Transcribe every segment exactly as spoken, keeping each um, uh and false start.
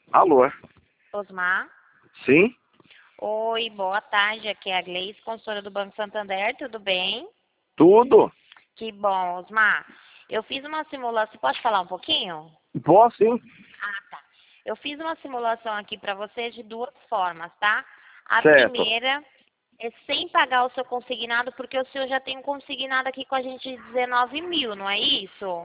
Alô? Osmar. Sim? Oi, boa tarde. Aqui é a Gleice, consultora do Banco Santander. Tudo bem? Tudo? Que bom, Osmar. Eu fiz uma simulação. Você pode falar um pouquinho? Posso sim. Ah, tá. Eu fiz uma simulação aqui para você de duas formas, tá? A Certo. primeira é sem pagar o seu consignado, porque o senhor já tem um consignado aqui com a gente de dezenove mil, não é isso?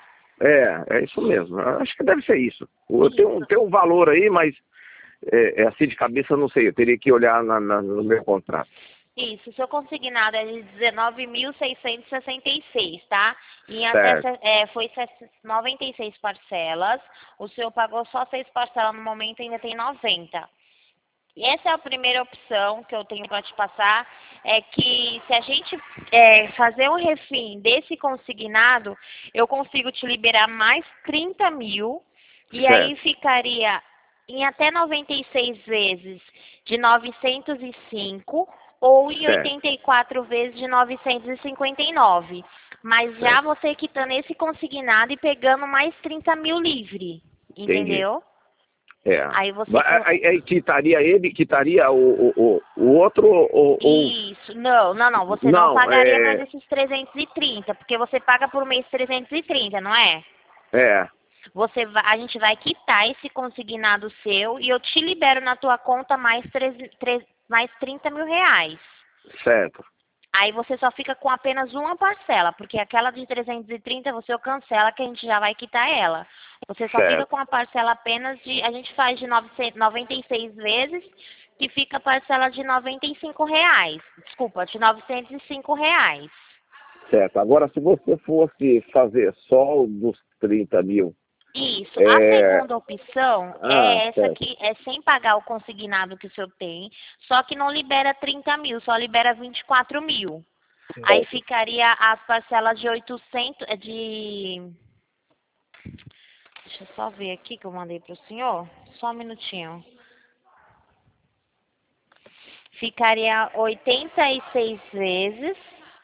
É, é isso mesmo. Acho que deve ser isso. Eu tenho, um- Isso. tenho um valor aí, mas é, é assim de cabeça eu não sei. Eu teria que olhar na- na- no meu contrato. Isso, o seu consignado é de dezenove mil seiscentos e sessenta e seis, tá? Em até Certo. se- é, foi se- noventa e seis parcelas. O senhor pagou só seis parcelas no momento, ainda tem noventa. E essa é a primeira opção que eu tenho para te passar, é que se a gente é, fazer um refim desse consignado, eu consigo te liberar mais trinta mil, e aí Certo. ficaria em até noventa e seis vezes de novecentos e cinco ou em Certo. oitenta e quatro vezes de novecentos e cinquenta e nove. Mas já Certo. você quitando esse consignado e pegando mais trinta mil livre, Entendi. entendeu? É. Aí você Vai- com- Aí, aí quitaria ele, quitaria o, o, o o outro ou, ou... Isso, não, não, não, você não Não, pagaria mais é... esses trezentos e trinta, porque você paga por mês trezentos e trinta, não é? É, Você vai, a gente vai quitar esse consignado seu e eu te libero na tua conta mais, treze tre- mais trinta mil reais. certo. Aí você só fica com apenas uma parcela, porque aquela de trezentos e trinta você cancela que a gente já vai quitar ela. Você só fica Certo. com a parcela apenas de, a gente faz de novecentos noventa e seis vezes, que fica a parcela de noventa e cinco reais. Desculpa, de novecentos e cinco reais. Certo. Agora, se você fosse fazer só o dos trinta mil, Isso. A é... segunda opção Ah, é essa certo. que é sem pagar o consignado que o senhor tem, só que não libera trinta mil, só libera vinte e quatro mil. Aí Certo. ficaria as parcelas de oitocentos, é de... Deixa eu só ver aqui que eu mandei para o senhor. Só um minutinho. Ficaria oitenta e seis vezes,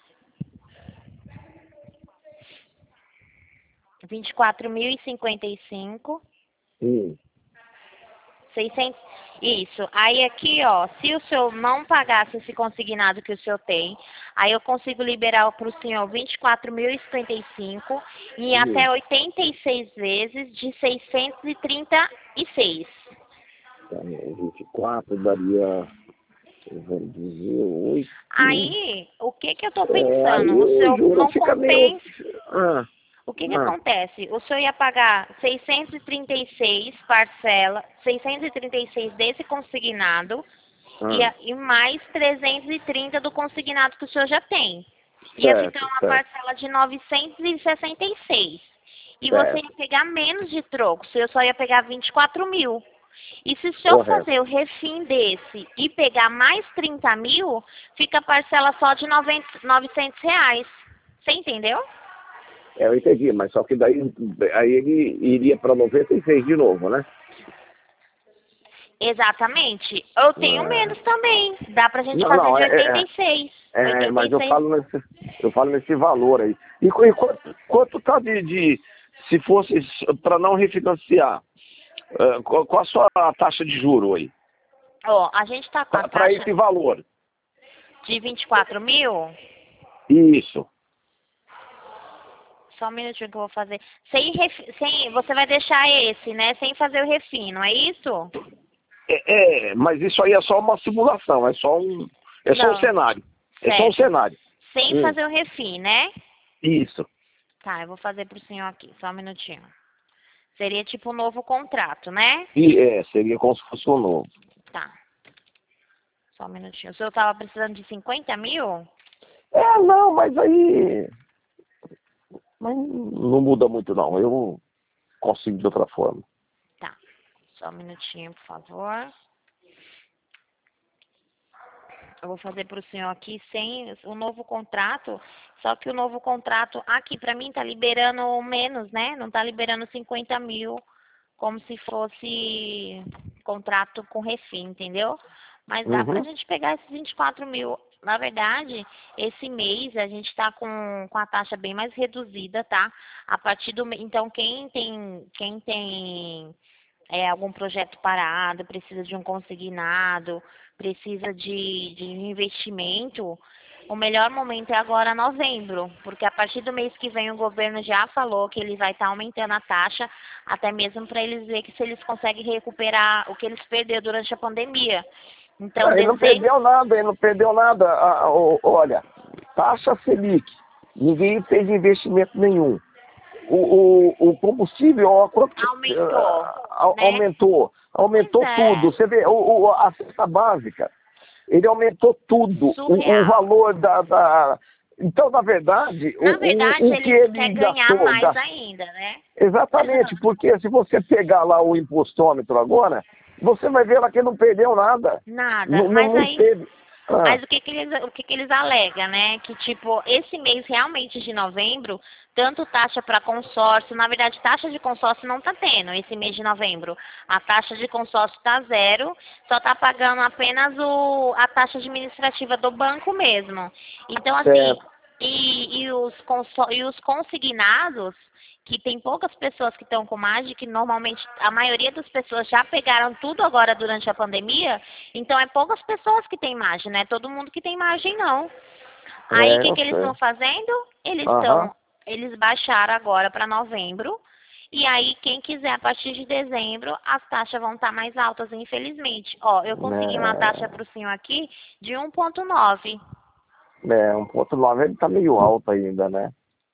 vinte e quatro mil e cinquenta e cinco. Hum. seiscentos. Isso. Aí aqui, ó, se o senhor não pagasse esse consignado que o senhor tem, aí eu consigo liberar para o senhor vinte e quatro mil e cinquenta e cinco em Hum. até oitenta e seis vezes de seiscentos e trinta e seis. Tá, vinte e quatro daria, vamos dizer, oito. Aí, o que que eu tô É, aí pensando? O o senhor juro não fica meio. compensa. Ah, O que que ah, acontece? O senhor ia pagar seiscentos e trinta e seis parcela, seiscentos e trinta e seis desse consignado e, ah. a- e mais trezentos e trinta do consignado que o senhor já tem. Ia ficar Certo, uma certo, parcela de novecentos e sessenta e seis. E você ia certo. pegar menos de troco, o senhor só ia pegar vinte e quatro mil. E se o senhor Correto. fazer o refim desse e pegar mais trinta mil, fica a parcela só de noventa novecentos reais. Você entendeu? É, eu entendi, mas só que daí aí ele iria para noventa e seis de novo, né? Exatamente. Eu tenho Ah. menos também. Dá pra gente Não, fazer não, de é, oitenta é, e seis. é, é, oitenta mas e eu seis. falo nesse, eu falo nesse valor aí. E, qu- e quanto, quanto tá de, de se fosse para não refinanciar, ah, qual, qual a sua taxa de juro aí? Ó, a gente tá com a Para taxa esse valor? de vinte e quatro mil. Isso. Só um minutinho que eu vou fazer. Sem, ref... sem, você vai deixar esse, né? Sem fazer o refim, não é isso? É, é, mas isso aí é só uma simulação, é só um, é só um Não. cenário. É só um Certo. cenário. Sem Hum, fazer o refim, né? isso. Tá, eu vou fazer pro senhor aqui. Só um minutinho. Seria tipo um novo contrato, né? E é, seria como se fosse um novo. Tá. Só um minutinho. O senhor tava precisando de cinquenta mil? É, não, mas aí mas não muda muito não. Eu consigo de outra forma. Tá. Só um minutinho, por favor. Eu vou fazer para o senhor aqui sem o novo contrato, só que o novo contrato aqui para mim tá liberando menos, né? Não tá liberando cinquenta mil como se fosse contrato com refim, entendeu? Mas dá pra Uhum. gente pegar esses vinte e quatro mil. Na verdade, esse mês a gente tá com, com a taxa bem mais reduzida, tá? A partir do... me- Então, quem tem, quem tem é, algum projeto parado, precisa de um consignado, precisa de, de investimento, o melhor momento é agora novembro, porque a partir do mês que vem o governo já falou que ele vai estar aumentando a taxa, até mesmo para eles verem que se eles conseguem recuperar o que eles perderam durante a pandemia. Então, Ah, ele não dezembro... perdeu nada, ele não perdeu nada. Ah, ah, ó, olha, taxa Selic, ninguém fez investimento nenhum. O, o, o combustível, ó, quanto que, aumentou, ah, né? aumentou, aumentou Pois é, tudo. Você vê, o, o- a cesta básica, ele aumentou tudo, o, o surreal. valor da, da... Então, na verdade, Na o, verdade, o, o que eles ele querem ganhar gastou, mais gastou... ainda, né? Exatamente, porque se você pegar lá o impostômetro agora, você vai ver lá que não perdeu nada. Nada. Não, não, Mas não aí, teve. Ah, mas o que que eles, o que que eles alegam, né? Que tipo, esse mês realmente de novembro, tanto taxa para consórcio, na verdade, taxa de consórcio não tá tendo esse mês de novembro. A taxa de consórcio tá zero, só tá pagando apenas o, a taxa administrativa do banco mesmo. Então, assim, certo. e, e, os, consó- e os consignados, que tem poucas pessoas que estão com margem, que normalmente a maioria das pessoas já pegaram tudo agora durante a pandemia, então é poucas pessoas que têm margem, não é todo mundo que tem margem não. Aí o É, que, eu que eles sei. estão fazendo? Eles Aham. estão, eles baixaram agora para novembro, e aí quem quiser a partir de dezembro, as taxas vão estar mais altas, infelizmente. Ó, eu consegui uma taxa para o senhor aqui de um ponto nove. É, é, um ponto nove ele tá meio alto ainda, né?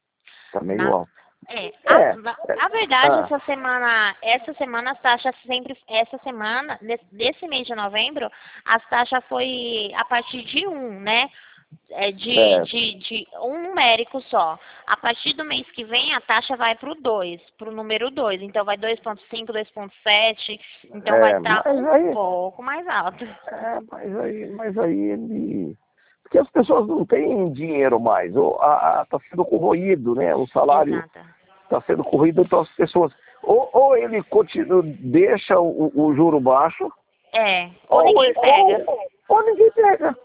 Tá meio Na, alto. é, a, É. na, é, a verdade, ah, essa semana, essa semana as taxas sempre, essa semana, desse, desse mês de novembro, as taxas foi a partir de um, né? É de, certo. de, de um numérico só. A partir do mês que vem, a taxa vai para o dois, para o número dois. Então, vai dois ponto cinco, dois ponto sete. Então, vai É, estar mas um aí, pouco mais alto. é, mas aí, mas aí ele. Porque as pessoas não têm dinheiro mais. Ou a, a, tá sendo corroído, né? O salário Exato. está sendo corroído, então as pessoas. Ou, ou ele continua, deixa o, o juro baixo, É, ou ou, ninguém pega. ou, ou ninguém pega.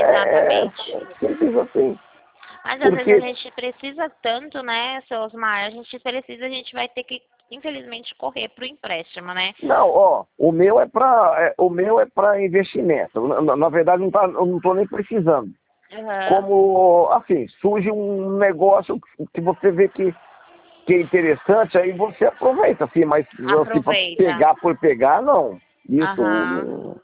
É, é Exatamente. simples assim. Mas às vezes a Porque, gente precisa tanto, né, seu Osmar? A gente precisa, a gente vai ter que, infelizmente, correr pro empréstimo, né? não, ó, o meu é para o meu é para investimento. Na, na verdade, não tá, eu não estou nem precisando. Aham. Como, assim, surge um negócio que você vê que, que é interessante, aí você aproveita, assim, mas assim, para Aproveita. pegar por pegar, não. Isso, Aham. não-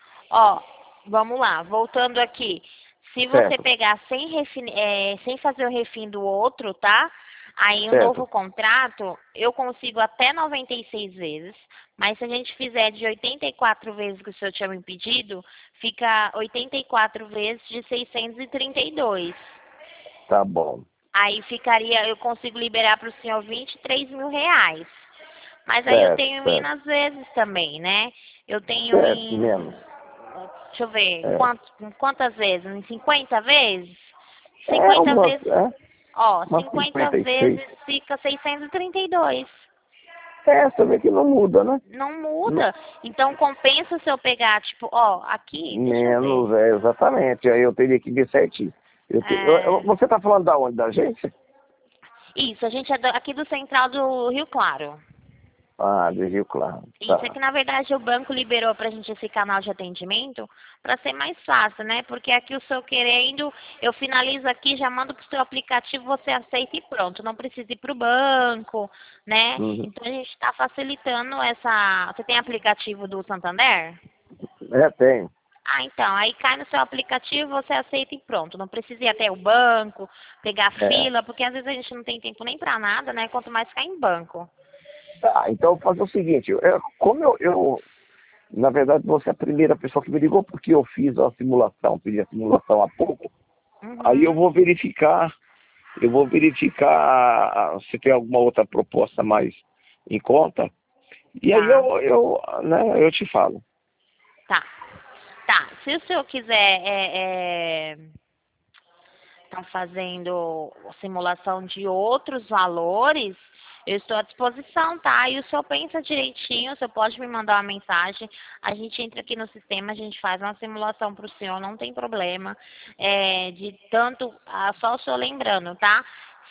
Ó, vamos lá, voltando aqui. Se você certo, pegar sem, refin, é, sem fazer o refim do outro, tá? Aí o certo. novo contrato, eu consigo até noventa e seis vezes, mas se a gente fizer de oitenta e quatro vezes que o senhor tinha me pedido, fica oitenta e quatro vezes de seiscentos e trinta e dois. Tá bom. Aí ficaria, eu consigo liberar para o senhor vinte e três mil reais. Mas aí eu Certo, tenho em certo. nas vezes também, né? Eu tenho Certo, em, menos. deixa eu ver, É, quanto, quantas vezes? Em cinquenta vezes? é cinquenta umas, vezes, é, ó, umas cinquenta cinquenta e seis. vezes fica seiscentos e trinta e dois. É, você vê que não muda, né? Não Não- muda. Então compensa se eu pegar, tipo, ó, aqui, deixa eu menos, ver. é, exatamente. Aí eu teria que ver certinho. Eu te- eu- eu- É, você tá falando da onde? Da agência? isso, a gente é do- aqui do Central do Rio Claro. Ah, do Rio Claro. Isso é Tá. que, na verdade, o banco liberou para a gente esse canal de atendimento para ser mais fácil, né? Porque aqui o seu querendo, eu finalizo aqui, já mando para o seu aplicativo, você aceita e pronto. Não precisa ir para o banco, né? Uhum. Então, a gente está facilitando essa... Você tem aplicativo do Santander? É, tem. Ah, então, aí cai no seu aplicativo, você aceita e pronto. Não precisa ir até o banco, pegar É. fila, porque às vezes a gente não tem tempo nem para nada, né? Quanto mais ficar em banco. Tá, então eu vou fazer o seguinte, eu- como eu, eu, na verdade, você é a primeira pessoa que me ligou porque eu fiz a simulação, pedi a simulação há pouco, aí eu Uhum, vou verificar, eu vou verificar ah, se tem alguma outra proposta mais em conta, e aí tá. eu, eu, né, eu te falo. Tá. Tá. Se o senhor quiser é, é, tá fazendo simulação de outros valores, eu estou à disposição, tá? E o senhor pensa direitinho, o senhor pode me mandar uma mensagem, a gente entra aqui no sistema, a gente faz uma simulação para o senhor, não tem problema. É, de tanto, ah, só o senhor lembrando, tá?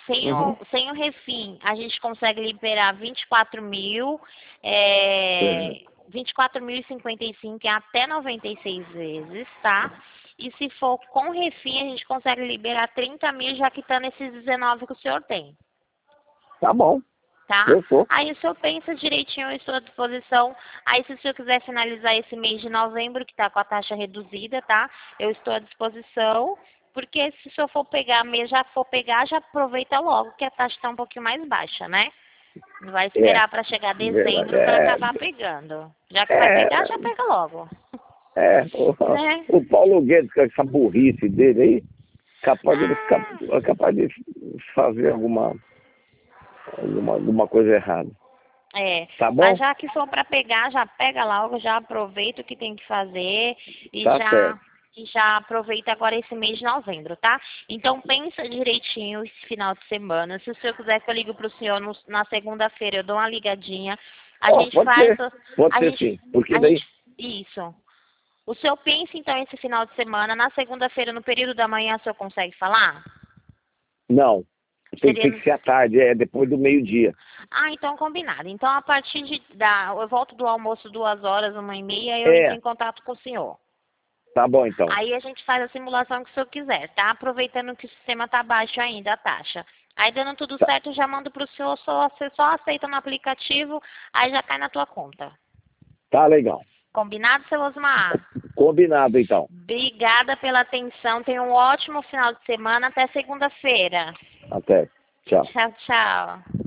sem, Uhum. o, sem o refim, a gente consegue liberar vinte e quatro mil, é, Uhum. vinte e quatro mil e cinquenta e cinco em até noventa e seis vezes, tá? E se for com refim, a gente consegue liberar trinta mil, já quitando esses dezenove que o senhor tem, Tá bom. tá? Fechou. Aí o senhor pensa direitinho, eu estou à disposição. Aí se o senhor quiser finalizar esse mês de novembro, que está com a taxa reduzida, tá? Eu estou à disposição, porque se o senhor for pegar mês, já for pegar, já aproveita logo, que a taxa está um pouquinho mais baixa, né? Não vai É. esperar para chegar Verdade. dezembro para É. acabar pegando. Já que vai É. pegar, já pega logo. É. O, Né? o Paulo Guedes, com essa burrice dele aí, capaz de, Ah, capaz de fazer alguma, alguma, alguma coisa errada. é, Tá mas bom? já que for para pegar, já pega logo, já aproveita o que tem que fazer e Tá já, certo. e já aproveita agora esse mês de novembro, tá? Então pensa direitinho esse final de semana. Se o senhor quiser que eu ligue para o senhor no- na segunda-feira, eu dou uma ligadinha. A Ó, gente pode faz, ser. Pode a ser gente, sim. Porque a daí. gente, isso. O senhor pensa então esse final de semana, na segunda-feira, no período da manhã, o senhor consegue falar? Não. Tem, Seria tem que ser à tarde, é depois do meio-dia. Ah, então combinado. Então, a partir de da, eu volto do almoço duas horas, uma e meia, eu entro É. em contato com o senhor. Tá bom então. Aí a gente faz a simulação que o senhor quiser, tá? Aproveitando que o sistema tá baixo ainda, a taxa. Aí dando tudo Tá, certo, eu já mando pro senhor, só, você só aceita no aplicativo, aí já cai na tua conta. tá legal. Combinado, seu Osmar? Combinado então. Obrigada pela atenção. Tenha um ótimo final de semana. Até segunda-feira. Até. Tchau. Tchau, tchau.